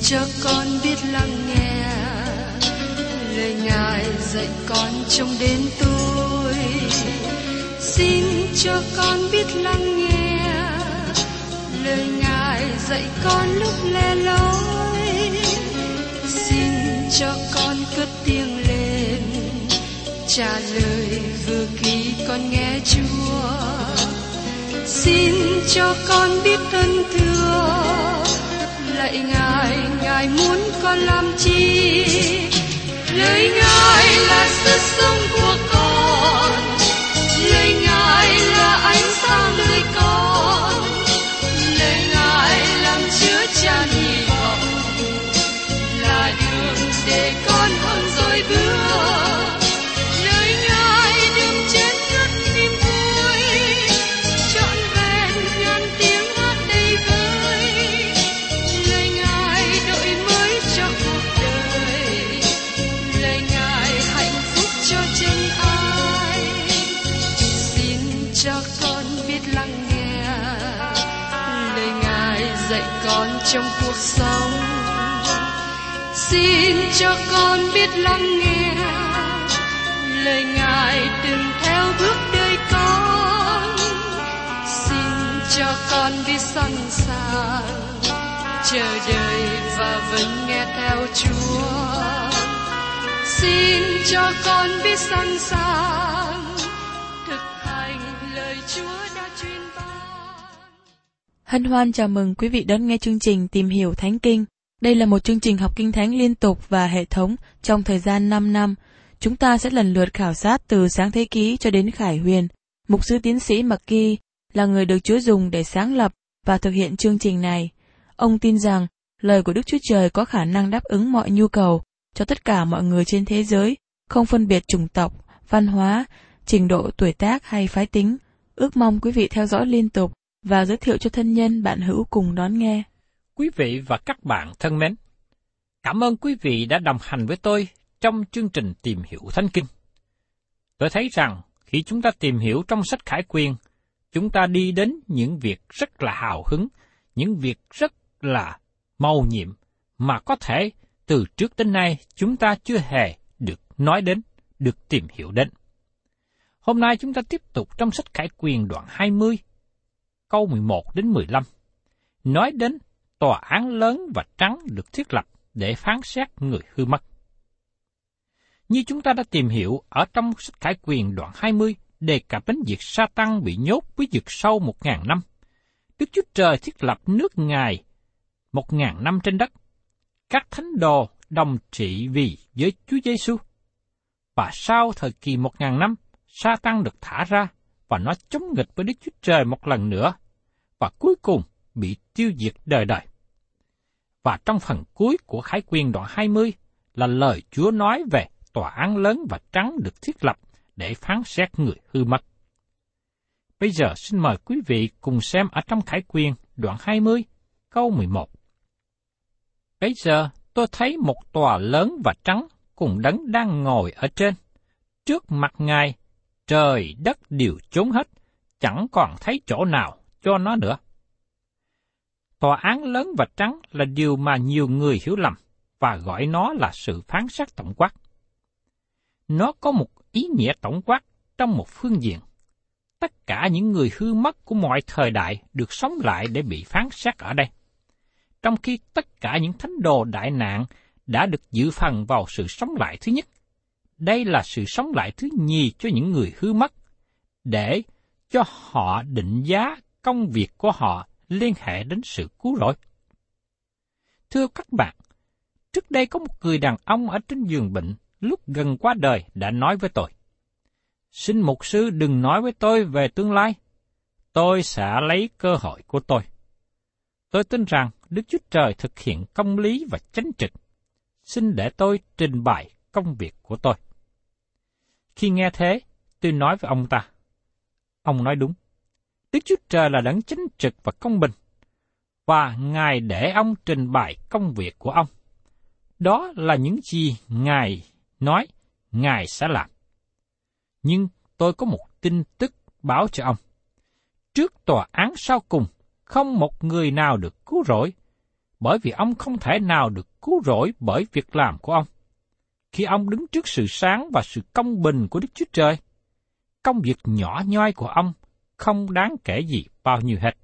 cho con biết lắng nghe lời Ngài dạy con trong đêm tối. Xin cho con biết lắng nghe lời Ngài dạy con lúc lẻ loi. Xin cho con cất tiếng lên trả lời vừa khi con nghe Chúa. Xin cho con biết ơn thưa lạy Ngài, Ngài muốn con làm chi? Lời Ngài là sức sống của con, lời Ngài là ánh sáng nơi con, lời Ngài làm chứa chan hy vọng, là đường để con hơn rồi bước. Lời Ngài đừng chết ngất niềm vui, trọn vẹn ngàn tiếng hát đầy vơi. Lời Ngài đổi mới cho cuộc đời, lời Ngài hạnh phúc cho chân ai. Xin cho con biết lắng nghe lời Ngài dạy con trong cuộc sống. Xin cho con biết lắng nghe lời Ngài từng theo bước đời con. Xin cho con biết sẵn sàng chờ đợi và vẫn nghe theo Chúa. Xin cho con biết sẵn sàng thực hành lời Chúa đã truyền ban. Hân hoan chào mừng quý vị đón nghe chương trình Tìm hiểu Thánh Kinh. Đây là một chương trình học Kinh Thánh liên tục và hệ thống trong thời gian 5 năm. Chúng ta sẽ lần lượt khảo sát từ Sáng Thế Ký cho đến Khải Huyền. Mục sư tiến sĩ McGee là người được Chúa dùng để sáng lập và thực hiện chương trình này. Ông tin rằng lời của Đức Chúa Trời có khả năng đáp ứng mọi nhu cầu cho tất cả mọi người trên thế giới, không phân biệt chủng tộc, văn hóa, trình độ tuổi tác hay phái tính. Ước mong quý vị theo dõi liên tục và giới thiệu cho thân nhân bạn hữu cùng đón nghe. Quý vị và các bạn thân mến, cảm ơn quý vị đã đồng hành với tôi trong chương trình Tìm hiểu Thánh Kinh. Tôi thấy rằng khi chúng ta tìm hiểu trong sách Khải Quyền, chúng ta đi đến những việc rất là hào hứng, những việc rất là mầu nhiệm mà có thể từ trước đến nay chúng ta chưa hề được nói đến, được tìm hiểu đến. Hôm nay chúng ta tiếp tục trong sách Khải Quyền đoạn 20, câu 11 đến 15, nói đến tòa án lớn và trắng được thiết lập để phán xét người hư mất. Như chúng ta đã tìm hiểu ở trong sách Khải Quyền đoạn 20, đề cập đến việc Sa-tăng bị nhốt với vực sâu 1.000 năm. Đức Chúa Trời thiết lập nước Ngài 1.000 năm trên đất. Các thánh đồ đồng trị vì với Chúa Giêsu. Và sau thời kỳ 1.000 năm, Sa-tăng được thả ra và nó chống nghịch với Đức Chúa Trời một lần nữa, và cuối cùng bị tiêu diệt đời đời. Và trong phần cuối của Khải Quyền đoạn 20 là lời Chúa nói về tòa án lớn và trắng được thiết lập để phán xét người hư mất. Bây giờ xin mời quý vị cùng xem ở trong Khải Quyền đoạn 20, câu 11. Bây giờ tôi thấy một tòa lớn và trắng cùng Đấng đang ngồi ở trên. Trước mặt Ngài, trời đất đều chốn hết, chẳng còn thấy chỗ nào cho nó nữa. Tòa án lớn và trắng là điều mà nhiều người hiểu lầm và gọi nó là sự phán xét tổng quát. Nó có một ý nghĩa tổng quát trong một phương diện. Tất cả những người hư mất của mọi thời đại được sống lại để bị phán xét ở đây. Trong khi tất cả những thánh đồ đại nạn đã được dự phần vào sự sống lại thứ nhất, đây là sự sống lại thứ nhì cho những người hư mất, để cho họ định giá công việc của họ liên hệ đến sự cứu rỗi. Thưa các bạn, trước đây có một người đàn ông ở trên giường bệnh lúc gần qua đời đã nói với tôi: "Xin mục sư đừng nói với tôi về tương lai, tôi sẽ lấy cơ hội của tôi. Tôi tin rằng Đức Chúa Trời thực hiện công lý và chánh trực. Xin để tôi trình bày công việc của tôi." Khi nghe thế, tôi nói với ông ta: "Ông nói đúng. Đức Chúa Trời là đấng chánh trực và công bình, và Ngài để ông trình bày công việc của ông. Đó là những gì Ngài nói Ngài sẽ làm. Nhưng tôi có một tin tức báo cho ông. Trước tòa án sau cùng, không một người nào được cứu rỗi, bởi vì ông không thể nào được cứu rỗi bởi việc làm của ông. Khi ông đứng trước sự sáng và sự công bình của Đức Chúa Trời, công việc nhỏ nhoi của ông không đáng kể gì bao nhiêu hết.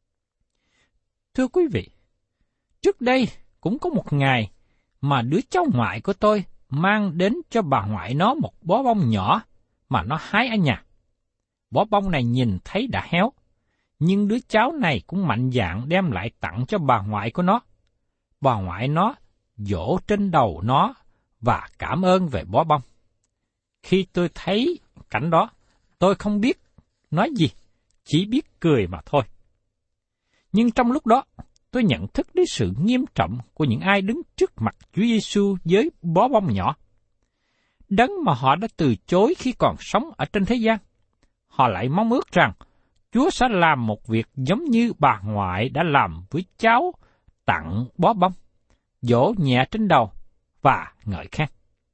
Thưa quý vị, trước đây cũng có một ngày mà đứa cháu ngoại của tôi mang đến cho bà ngoại nó một bó bông nhỏ mà nó hái ở nhà. Bó bông này nhìn thấy đã héo, nhưng đứa cháu này cũng mạnh dạn đem lại tặng cho bà ngoại của nó. Bà ngoại nó vỗ trên đầu nó và cảm ơn về bó bông. Khi tôi thấy cảnh đó, tôi không biết nói gì, chỉ biết cười mà thôi. Nhưng trong lúc đó, tôi nhận thức đến sự nghiêm trọng của những ai đứng trước mặt Chúa Giêsu với bó bông nhỏ. Đấng mà họ đã từ chối khi còn sống ở trên thế gian. Họ lại mong ước rằng Chúa sẽ làm một việc giống như bà ngoại đã làm với cháu, tặng bó bông, vỗ nhẹ trên đầu và ngợi khen.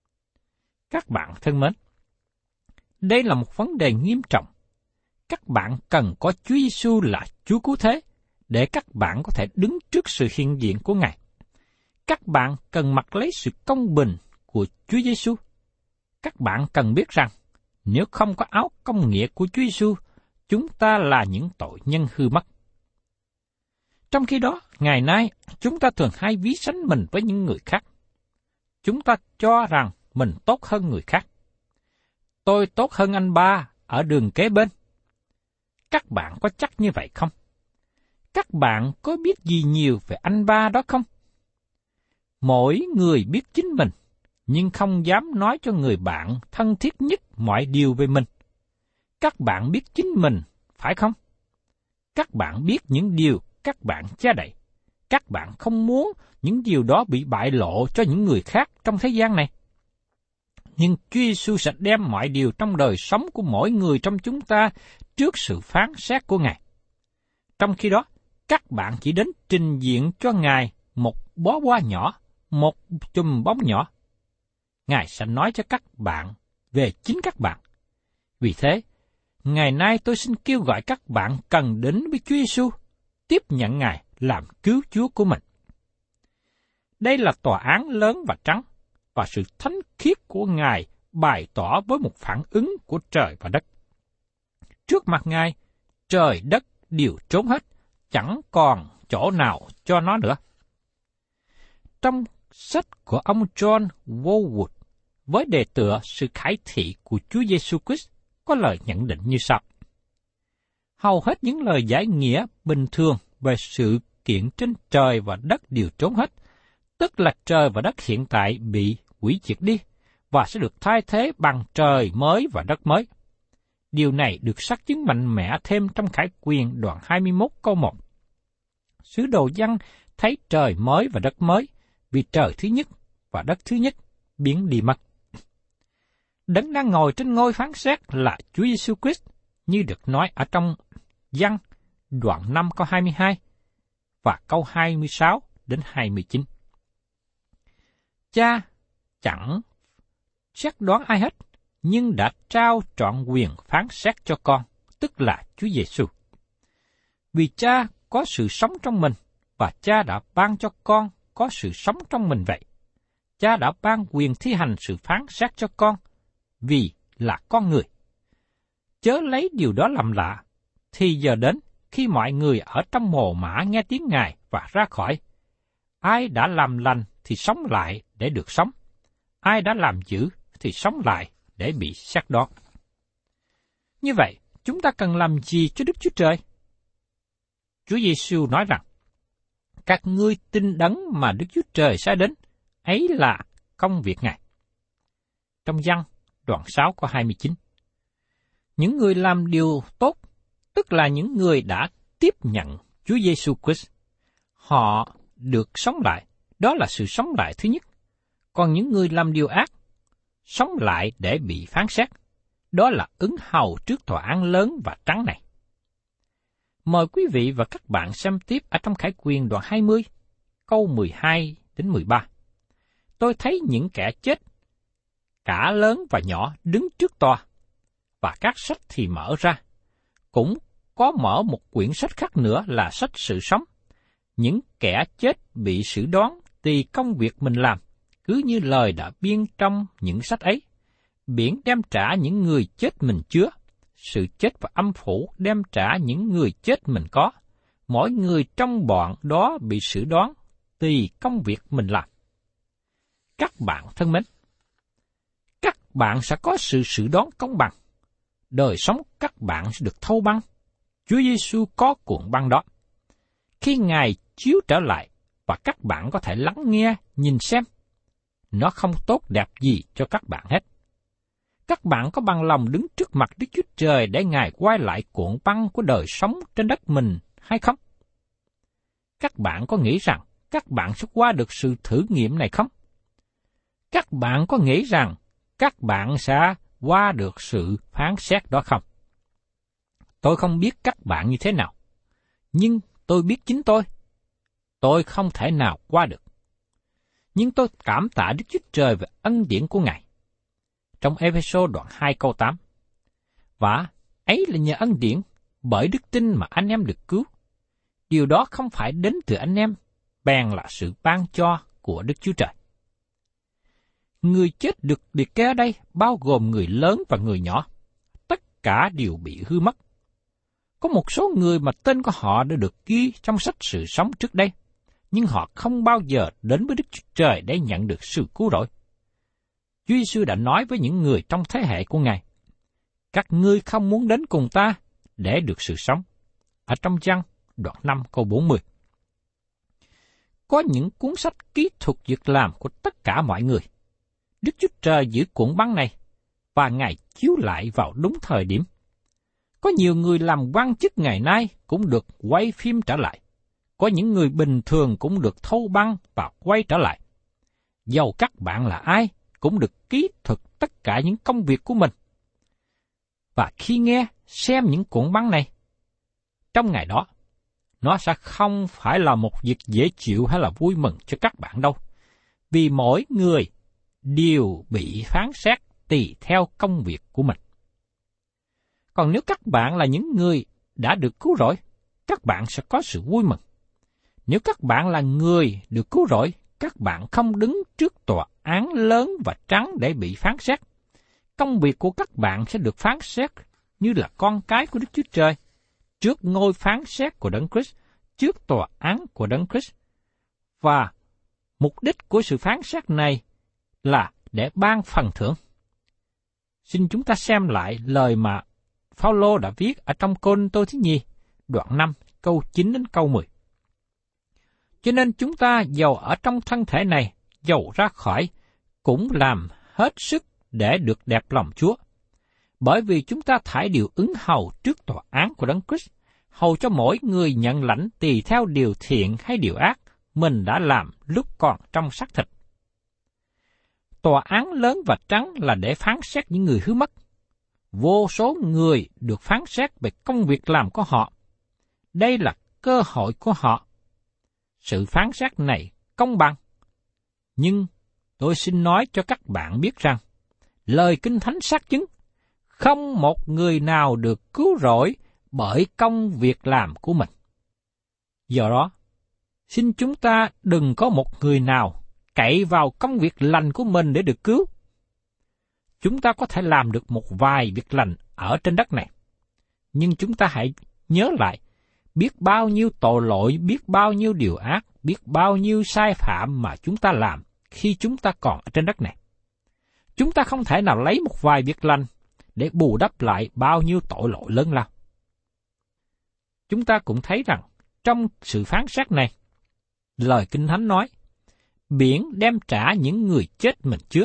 Các bạn thân mến, đây là một vấn đề nghiêm trọng. Các bạn cần có Chúa Giêsu là Chúa Cứu Thế để các bạn có thể đứng trước sự hiện diện của Ngài. Các bạn cần mặc lấy sự công bình của Chúa Giêsu. Các bạn cần biết rằng, nếu không có áo công nghĩa của Chúa Giêsu, chúng ta là những tội nhân hư mất. Trong khi đó, ngày nay, chúng ta thường hay ví sánh mình với những người khác. Chúng ta cho rằng mình tốt hơn người khác. Tôi tốt hơn anh ba ở đường kế bên. Các bạn có chắc như vậy không? Các bạn có biết gì nhiều về anh ba đó không? Mỗi người biết chính mình, nhưng không dám nói cho người bạn thân thiết nhất mọi điều về mình. Các bạn biết chính mình, phải không? Các bạn biết những điều các bạn che đậy. Các bạn không muốn những điều đó bị bại lộ cho những người khác trong thế gian này. Nhưng Chúa Giêsu sẽ đem mọi điều trong đời sống của mỗi người trong chúng ta trước sự phán xét của Ngài. Trong khi đó, các bạn chỉ đến trình diện cho Ngài một bó hoa nhỏ, một chùm bóng nhỏ. Ngài sẽ nói cho các bạn về chính các bạn. Vì thế, ngày nay tôi xin kêu gọi các bạn cần đến với Chúa Giêsu, tiếp nhận Ngài làm cứu Chúa của mình. Đây là tòa án lớn và trắng, và sự thánh khiết của Ngài bày tỏ với một phản ứng của trời và đất. Trước mặt Ngài, trời đất đều trốn hết, chẳng còn chỗ nào cho nó nữa. Trong sách của ông John Walwood, với đề tựa Sự khải thị của Chúa Giêsu Christ, có lời nhận định như sau. Hầu hết những lời giải nghĩa bình thường về sự kiện trên trời và đất đều trốn hết, tức là trời và đất hiện tại bị hủy diệt đi, và sẽ được thay thế bằng trời mới và đất mới. Điều này được xác chứng mạnh mẽ thêm trong Khải Quyền đoạn 21 câu 1. Sứ đồ Giăng thấy trời mới và đất mới, vì trời thứ nhất và đất thứ nhất biến đi mất. Đấng đang ngồi trên ngôi phán xét là Chúa Giêsu Christ, như được nói ở trong Giăng đoạn 5 câu 22 và câu 26 đến 29. Cha chẳng xét đoán ai hết, nhưng đã trao trọn quyền phán xét cho con, tức là Chúa Giêsu. Vì Cha có sự sống trong mình, và Cha đã ban cho con có sự sống trong mình vậy. Cha đã ban quyền thi hành sự phán xét cho con, vì là con người. Chớ lấy điều đó làm lạ, thì giờ đến khi mọi người ở trong mồ mả nghe tiếng Ngài và ra khỏi. Ai đã làm lành thì sống lại để được sống. Ai đã làm dữ thì sống lại để bị xét đoán. Như vậy, chúng ta cần làm gì cho Đức Chúa Trời? Chúa Giêsu nói rằng, các ngươi tin đấng mà Đức Chúa Trời sẽ đến, ấy là công việc Ngài. Trong Giăng đoạn 6 câu 29. Những người làm điều tốt, tức là những người đã tiếp nhận Chúa Giêsu Christ, họ được sống lại, đó là sự sống lại thứ nhất. Còn những người làm điều ác, sống lại để bị phán xét, đó là ứng hầu trước tòa án lớn và trắng này. Mời quý vị và các bạn xem tiếp ở trong Khải Quyền đoạn 20, câu 12 đến 13. Tôi thấy những kẻ chết, cả lớn và nhỏ đứng trước tòa, và các sách thì mở ra. Cũng có mở một quyển sách khác nữa là sách sự sống. những kẻ chết bị xử đoán tùy công việc mình làm, cứ như lời đã biên trong những sách ấy. Biển đem trả những người chết mình chứa, sự chết và âm phủ đem trả những người chết mình có. Mỗi người trong bọn đó bị xử đoán tùy công việc mình làm. Các bạn thân mến, các bạn sẽ có sự xử đoán công bằng. Đời sống các bạn sẽ được thâu băng. Chúa Giêsu có cuộn băng đó. Khi Ngài chiếu trở lại và các bạn có thể lắng nghe, nhìn xem, nó không tốt đẹp gì cho các bạn hết. Các bạn có bằng lòng đứng trước mặt Đức Chúa Trời để Ngài quay lại cuộn băng của đời sống trên đất mình hay không? Các bạn có nghĩ rằng các bạn sẽ qua được sự thử nghiệm này không? Các bạn có nghĩ rằng các bạn sẽ qua được sự phán xét đó không? Tôi không biết các bạn như thế nào, nhưng tôi biết chính tôi không thể nào qua được. Nhưng tôi cảm tạ Đức Chúa Trời về ân điển của Ngài. Trong Ê-phê-sô đoạn 2 câu 8, và ấy là nhờ ân điển, bởi đức tin mà anh em được cứu. Điều đó không phải đến từ anh em, bèn là sự ban cho của Đức Chúa Trời. Người chết được liệt kê ở đây bao gồm người lớn và người nhỏ. Tất cả đều bị hư mất. Có một số người mà tên của họ đã được ghi trong sách sự sống trước đây, nhưng họ không bao giờ đến với Đức Chúa Trời để nhận được sự cứu rỗi. Chúa Giêsu đã nói với những người trong thế hệ của Ngài, các ngươi không muốn đến cùng ta để được sự sống. Ở trong Giăng đoạn 5 câu 40. Có những cuốn sách kỹ thuật việc làm của tất cả mọi người. Đức Chúa Trời giữ cuộn băng này, và Ngài chiếu lại vào đúng thời điểm. Có nhiều người làm quan chức ngày nay cũng được quay phim trở lại. Có những người bình thường cũng được thâu băng và quay trở lại. Dầu các bạn là ai, cũng được kỹ thuật tất cả những công việc của mình. Và khi nghe, xem những cuộn băng này, trong ngày đó, nó sẽ không phải là một việc dễ chịu hay là vui mừng cho các bạn đâu. Vì mỗi người đều bị phán xét tùy theo công việc của mình. Còn nếu các bạn là những người đã được cứu rỗi, các bạn sẽ có sự vui mừng. Nếu các bạn là người được cứu rỗi, các bạn không đứng trước tòa án lớn và trắng để bị phán xét. Công việc của các bạn sẽ được phán xét như là con cái của Đức Chúa Trời, trước ngôi phán xét của Đấng Christ, trước tòa án của Đấng Christ. Và mục đích của sự phán xét này là để ban phần thưởng. Xin chúng ta xem lại lời mà Phao-lô đã viết ở trong Cô-rinh-tô thứ nhì, đoạn 5, câu 9 đến câu 10. Cho nên chúng ta dầu ở trong thân thể này, dầu ra khỏi, cũng làm hết sức để được đẹp lòng Chúa. Bởi vì chúng ta thải điều ứng hầu trước tòa án của Đấng Christ, hầu cho mỗi người nhận lãnh tùy theo điều thiện hay điều ác mình đã làm lúc còn trong xác thịt. Tòa án lớn và trắng là để phán xét những người hư mất. Vô số người được phán xét về công việc làm của họ. Đây là cơ hội của họ. Sự phán xét này công bằng. Nhưng tôi xin nói cho các bạn biết rằng, lời Kinh Thánh xác chứng, không một người nào được cứu rỗi bởi công việc làm của mình. Do đó, xin chúng ta đừng có một người nào cậy vào công việc lành của mình để được cứu. Chúng ta có thể làm được một vài việc lành ở trên đất này. Nhưng chúng ta hãy nhớ lại, biết bao nhiêu tội lỗi, biết bao nhiêu điều ác, biết bao nhiêu sai phạm mà chúng ta làm khi chúng ta còn ở trên đất này. Chúng ta không thể nào lấy một vài việc lành để bù đắp lại bao nhiêu tội lỗi lớn lao. Chúng ta cũng thấy rằng, trong sự phán xét này, lời Kinh Thánh nói, biển đem trả những người chết mình chứa.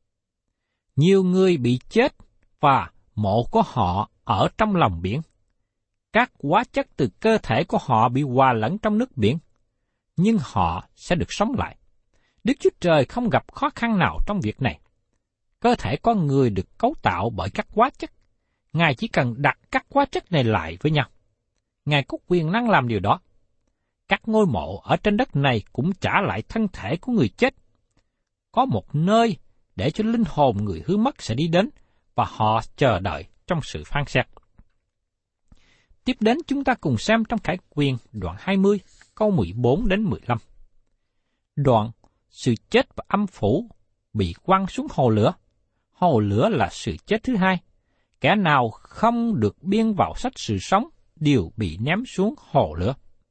Nhiều người bị chết và mộ của họ ở trong lòng biển. Các hóa chất từ cơ thể của họ bị hòa lẫn trong nước biển, nhưng họ sẽ được sống lại. Đức Chúa Trời không gặp khó khăn nào trong việc này. Cơ thể con người được cấu tạo bởi các hóa chất. Ngài chỉ cần đặt các hóa chất này lại với nhau. Ngài có quyền năng làm điều đó. Các ngôi mộ ở trên đất này cũng trả lại thân thể của người chết. Có một nơi để cho linh hồn người hư mất sẽ đi đến, và họ chờ đợi trong sự phán xét. Tiếp đến chúng ta cùng xem trong Khải Quyền đoạn 20, câu 14 đến 15. Đoạn, sự chết và âm phủ bị quăng xuống hồ lửa. Hồ lửa là sự chết thứ hai. Kẻ nào không được biên vào sách sự sống đều bị ném xuống hồ lửa.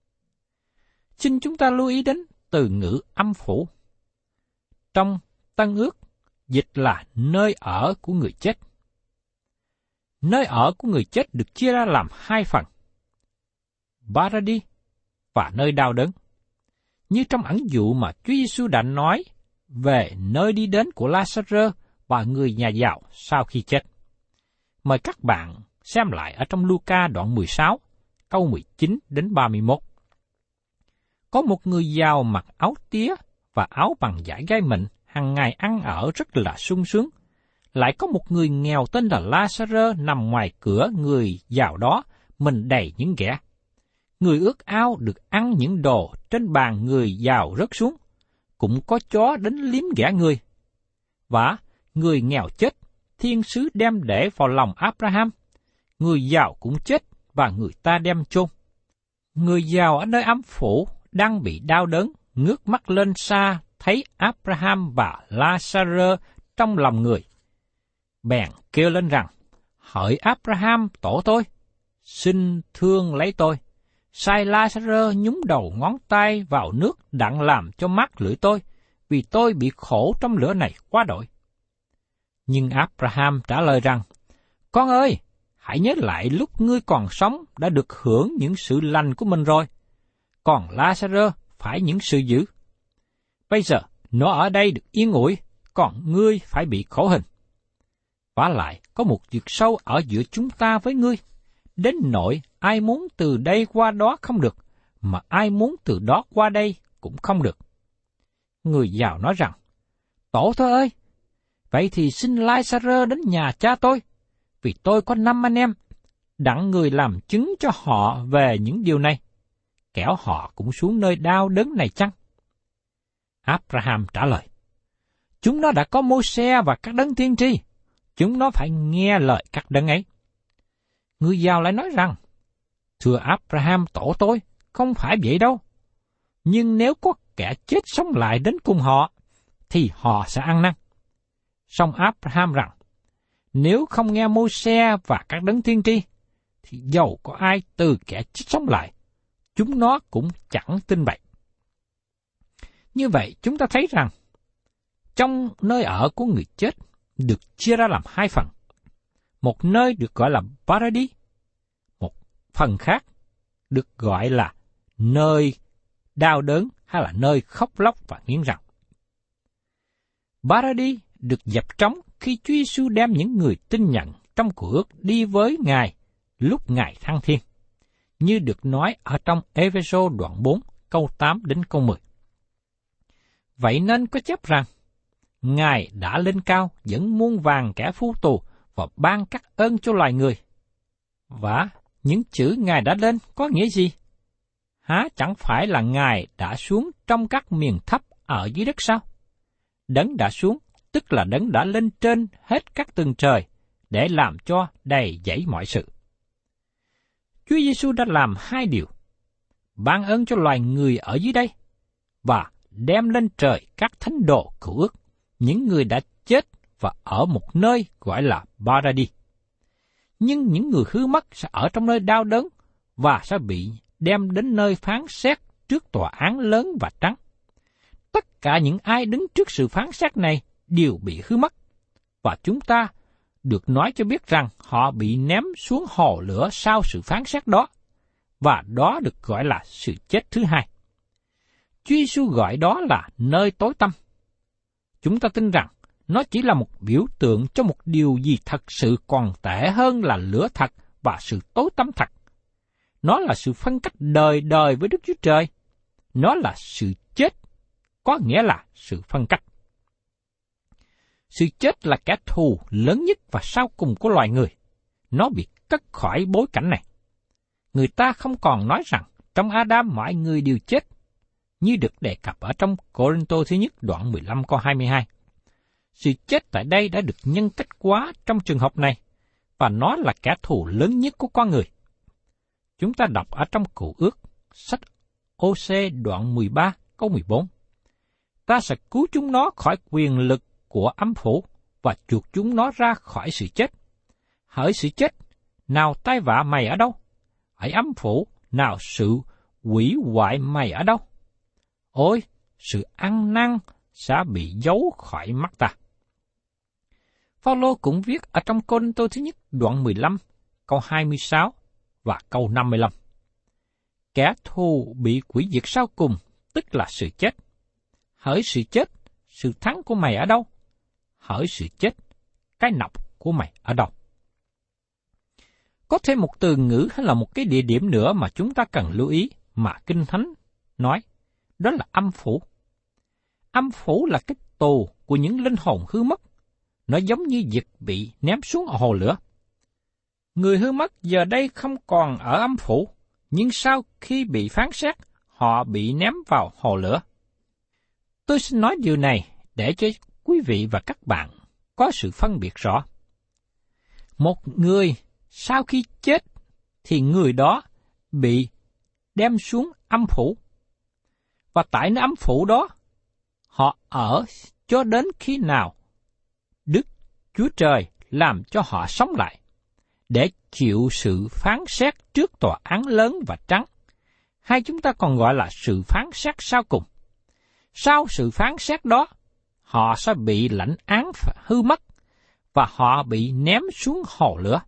Xin chúng ta lưu ý đến từ ngữ âm phủ. Trong Tân Ước, dịch là nơi ở của người chết. Nơi ở của người chết được chia ra làm hai phần: Paradis và nơi đau đớn. Như trong ẩn dụ mà Chúa Giêsu đã nói về nơi đi đến của La-sa-rơ và người nhà giàu sau khi chết. Mời các bạn xem lại ở trong Luca đoạn 16, câu 19 đến 31. Có một người giàu mặc áo tía và áo bằng vải gai mịn, hàng ngày ăn ở rất là sung sướng. Lại có một người nghèo tên là La-sa-rơ nằm ngoài cửa người giàu đó, mình đầy những ghẻ. Người ước ao được ăn những đồ trên bàn người giàu rớt xuống, cũng có chó đến liếm ghẻ người. Và người nghèo chết, thiên sứ đem để vào lòng Abraham. Người giàu cũng chết và người ta đem chôn. Người giàu ở nơi âm phủ đang bị đau đớn, ngước mắt lên xa thấy Abraham và La-sa-rơ trong lòng người. Bèn kêu lên rằng, hỡi Abraham tổ tôi, xin thương lấy tôi. Sai La-sa-rơ nhúng đầu ngón tay vào nước đặng làm cho mát lưỡi tôi, vì tôi bị khổ trong lửa này quá đổi. Nhưng Abraham trả lời rằng, con ơi, hãy nhớ lại lúc ngươi còn sống đã được hưởng những sự lành của mình rồi, còn La-sa-rơ phải những sự dữ. Bây giờ nó ở đây được yên ủi, còn ngươi phải bị khổ hình. Vả lại có một vực sâu ở giữa chúng ta với ngươi, đến nỗi ai muốn từ đây qua đó không được, mà ai muốn từ đó qua đây cũng không được. Người giàu nói rằng, tổ tôi ơi, vậy thì xin La-sa-rơ đến nhà cha tôi, vì tôi có 5 anh em, đặng người làm chứng cho họ về những điều này, kẻo họ cũng xuống nơi đau đớn này chăng? Abraham trả lời, chúng nó đã có Mô-se và các đấng tiên tri, chúng nó phải nghe lời các đấng ấy. Người giàu lại nói rằng, thưa Abraham tổ tôi, không phải vậy đâu. Nhưng nếu có kẻ chết sống lại đến cùng họ, thì họ sẽ ăn năn. Song Abraham rằng, nếu không nghe Mô-se và các đấng tiên tri, thì dầu có ai từ kẻ chết sống lại, chúng nó cũng chẳng tin vậy. Như vậy chúng ta thấy rằng, trong nơi ở của người chết được chia ra làm hai phần. Một nơi được gọi là Paradis, một phần khác được gọi là nơi đau đớn hay là nơi khóc lóc và nghiến răng. Paradis được dẹp trống khi Chúa Giêsu đem những người tin nhận trong Cựu Ước đi với Ngài lúc Ngài thăng thiên, như được nói ở trong Ê-phê-sô đoạn 4 câu 8 đến câu 10. Vậy nên có chép rằng, Ngài đã lên cao dẫn muôn vàn kẻ phu tù và ban các ơn cho loài người. Và những chữ Ngài đã lên có nghĩa gì? Há chẳng phải là Ngài đã xuống trong các miền thấp ở dưới đất sao? Đấng đã xuống, tức là đấng đã lên trên hết các tầng trời để làm cho đầy dẫy mọi sự. Chúa Giêsu đã làm hai điều: ban ơn cho loài người ở dưới đây và đem lên trời các thánh đồ Cựu Ước, những người đã chết và ở một nơi gọi là Paradis. Nhưng những người hư mất sẽ ở trong nơi đau đớn và sẽ bị đem đến nơi phán xét trước tòa án lớn và trắng. Tất cả những ai đứng trước sự phán xét này đều bị hư mất, và chúng ta được nói cho biết rằng họ bị ném xuống hồ lửa sau sự phán xét đó, và đó được gọi là sự chết thứ hai. Chúa Giêsu gọi đó là nơi tối tăm. Chúng ta tin rằng nó chỉ là một biểu tượng cho một điều gì thật sự còn tệ hơn là lửa thật và sự tối tăm thật. Nó là sự phân cách đời đời với Đức Chúa Trời. Nó là sự chết, có nghĩa là sự phân cách. Sự chết là kẻ thù lớn nhất và sau cùng của loài người. Nó bị cất khỏi bối cảnh này. Người ta không còn nói rằng trong Adam mọi người đều chết, như được đề cập ở trong Cô-rinh-tô thứ nhất đoạn 15 câu 22. Sự chết tại đây đã được nhân cách hóa trong trường hợp này, và nó là kẻ thù lớn nhất của con người. Chúng ta đọc ở trong Cựu Ước, sách Ô-sê đoạn 13 câu 14. Ta sẽ cứu chúng nó khỏi quyền lực của âm phủ và chuộc chúng nó ra khỏi sự chết. Hỡi sự chết, nào tai vạ mày ở đâu? Hỡi âm phủ, nào sự hủy hoại mày ở đâu? Ôi, sự ăn năn sẽ bị giấu khỏi mắt ta. Phaolô cũng viết ở trong Cô-rinh-tô thứ nhất đoạn 15, câu 26 và câu 55. Kẻ thù bị hủy diệt sau cùng, tức là sự chết. Hỡi sự chết, sự thắng của mày ở đâu? Hỡi sự chết, cái nọc của mày ở đâu? Có thêm một từ ngữ hay là một cái địa điểm nữa mà chúng ta cần lưu ý mà Kinh Thánh nói, đó là âm phủ. Âm phủ là cái tù của những linh hồn hư mất. Nó giống như việc bị ném xuống hồ lửa. Người hư mất giờ đây không còn ở âm phủ, nhưng sau khi bị phán xét, họ bị ném vào hồ lửa. Tôi xin nói điều này để cho quý vị và các bạn có sự phân biệt rõ. Một người sau khi chết thì người đó bị đem xuống âm phủ. Và tại nơi âm phủ đó, họ ở cho đến khi nào Đức Chúa Trời làm cho họ sống lại, để chịu sự phán xét trước tòa án lớn và trắng, hay chúng ta còn gọi là sự phán xét sau cùng. Sau sự phán xét đó, họ sẽ bị lãnh án hư mất, và họ bị ném xuống hồ lửa.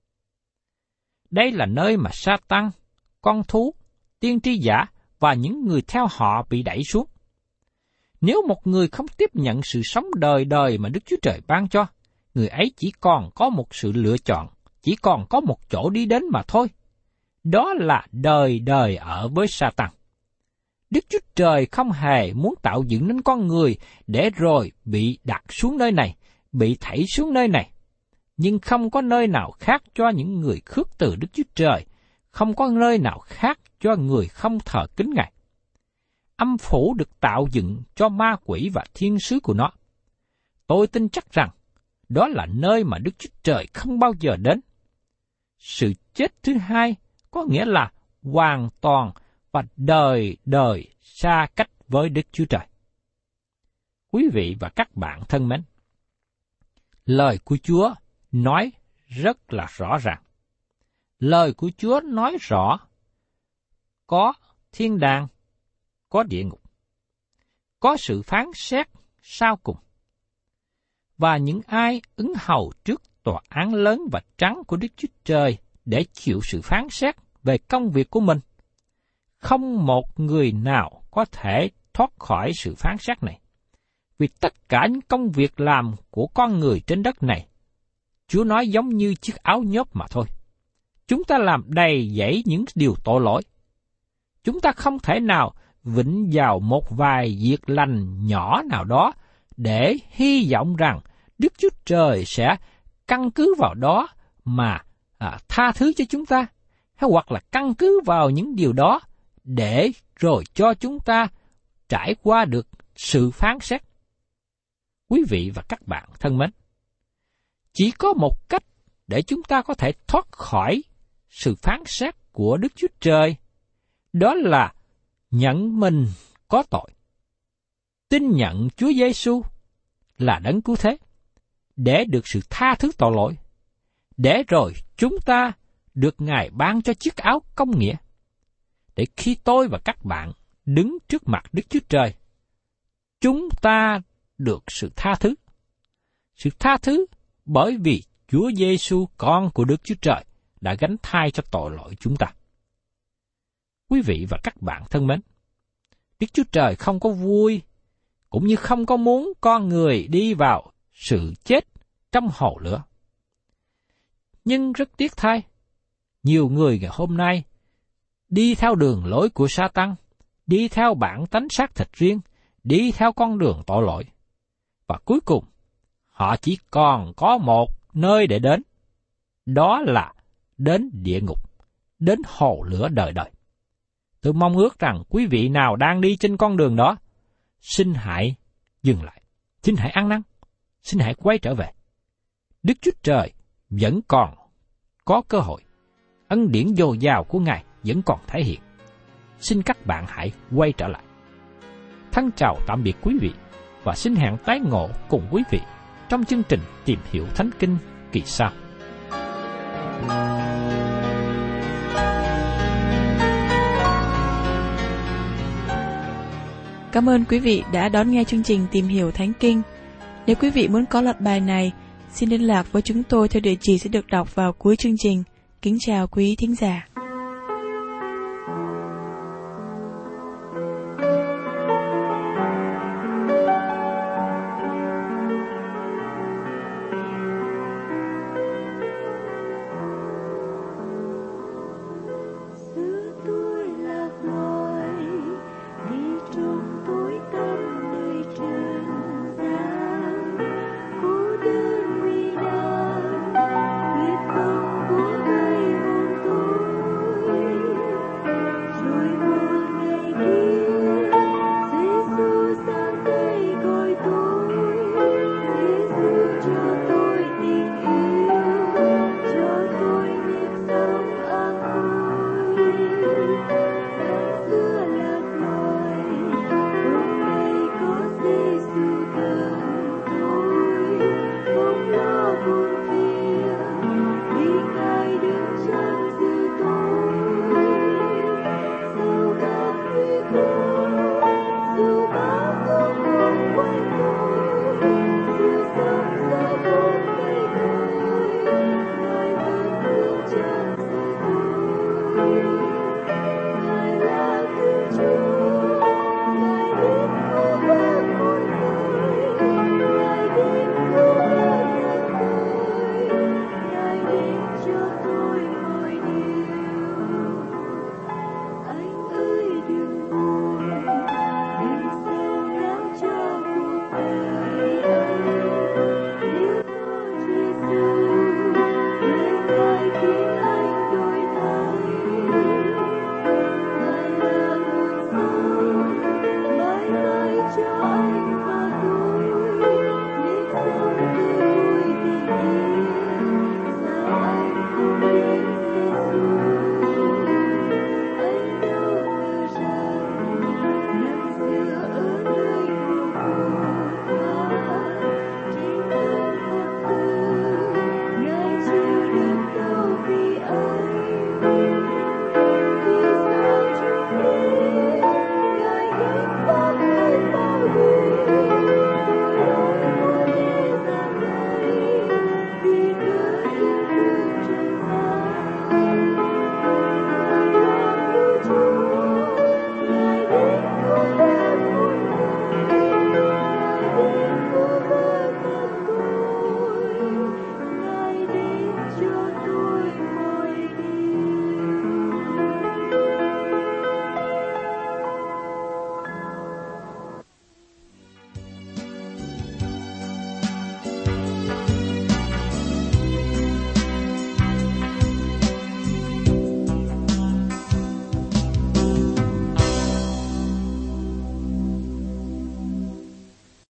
Đây là nơi mà Sa-tan, con thú, tiên tri giả và những người theo họ bị đẩy xuống. Nếu một người không tiếp nhận sự sống đời đời mà Đức Chúa Trời ban cho, người ấy chỉ còn có một sự lựa chọn, chỉ còn có một chỗ đi đến mà thôi. Đó là đời đời ở với Sa-tan. Đức Chúa Trời không hề muốn tạo dựng nên con người để rồi bị đặt xuống nơi này, bị thảy xuống nơi này. Nhưng không có nơi nào khác cho những người khước từ Đức Chúa Trời, không có nơi nào khác cho người không thờ kính Ngài. Âm phủ được tạo dựng cho ma quỷ và thiên sứ của nó. Tôi tin chắc rằng đó là nơi mà Đức Chúa Trời không bao giờ đến. Sự chết thứ hai có nghĩa là hoàn toàn và đời đời xa cách với Đức Chúa Trời. Quý vị và các bạn thân mến, lời của Chúa nói rất là rõ ràng. Lời của Chúa nói rõ có thiên đàng, có địa ngục, có sự phán xét sau cùng. Và những ai ứng hầu trước tòa án lớn và trắng của Đức Chúa Trời để chịu sự phán xét về công việc của mình, không một người nào có thể thoát khỏi sự phán xét này. Vì tất cả những công việc làm của con người trên đất này, Chúa nói giống như chiếc áo nhớp mà thôi. Chúng ta làm đầy dẫy những điều tội lỗi. Chúng ta không thể nào vịnh vào một vài việc lành nhỏ nào đó để hy vọng rằng Đức Chúa Trời sẽ căn cứ vào đó mà tha thứ cho chúng ta, hay hoặc là căn cứ vào những điều đó để rồi cho chúng ta trải qua được sự phán xét. Quý vị và các bạn thân mến, chỉ có một cách để chúng ta có thể thoát khỏi sự phán xét của Đức Chúa Trời, đó là nhận mình có tội, tin nhận Chúa Giêsu là đấng cứu thế, để được sự tha thứ tội lỗi, để rồi chúng ta được Ngài ban cho chiếc áo công nghĩa, để khi tôi và các bạn đứng trước mặt Đức Chúa Trời, chúng ta được sự tha thứ. Sự tha thứ bởi vì Chúa Giêsu con của Đức Chúa Trời đã gánh thay cho tội lỗi chúng ta. Quý vị và các bạn thân mến, Đức Chúa Trời không có vui, cũng như không có muốn con người đi vào sự chết trong hồ lửa. Nhưng rất tiếc thay, nhiều người ngày hôm nay đi theo đường lối của Sa-tan, đi theo bản tánh xác thịt riêng, đi theo con đường tội lỗi. Và cuối cùng, họ chỉ còn có một nơi để đến, đó là đến địa ngục, đến hồ lửa đời đời. Tôi mong ước rằng quý vị nào đang đi trên con đường đó, xin hãy dừng lại, xin hãy ăn năn, xin hãy quay trở về. Đức Chúa Trời vẫn còn có cơ hội, ân điển dồi dào của Ngài vẫn còn thể hiện. xin các bạn hãy quay trở lại. Thân chào tạm biệt quý vị và xin hẹn tái ngộ cùng quý vị trong chương trình Tìm Hiểu Thánh Kinh kỳ sau. Cảm ơn quý vị đã đón nghe chương trình Tìm Hiểu Thánh Kinh. Nếu quý vị muốn có loạt bài này, xin liên lạc với chúng tôi theo địa chỉ sẽ được đọc vào cuối chương trình. Kính chào quý thính giả.